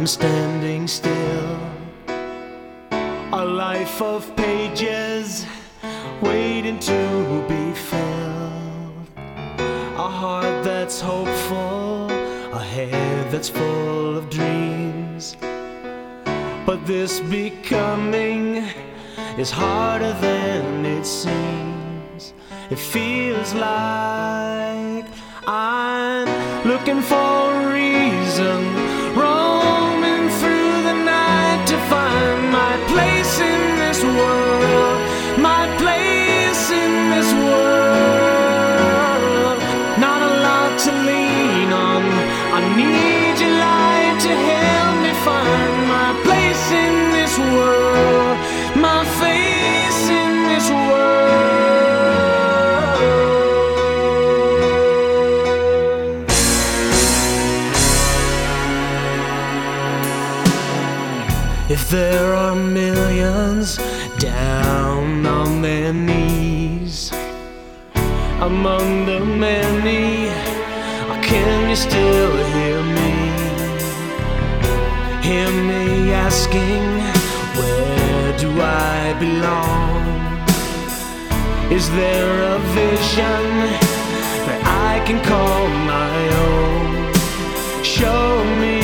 am standing still. A life of pages waiting to be filled. A heart that's hopeful, a head that's full of dreams. But this becoming is harder than it seems. It feels like I'm looking for a reason, roaming through the night to find my place in this world, my place in this world. Not a lot to lean on, I need your light to help me find my place in this world, my face in this world. If there are millions down on their knees among the many, can you still hear me? Hear me asking, where do I belong? Is there a vision that I can call my own? Show me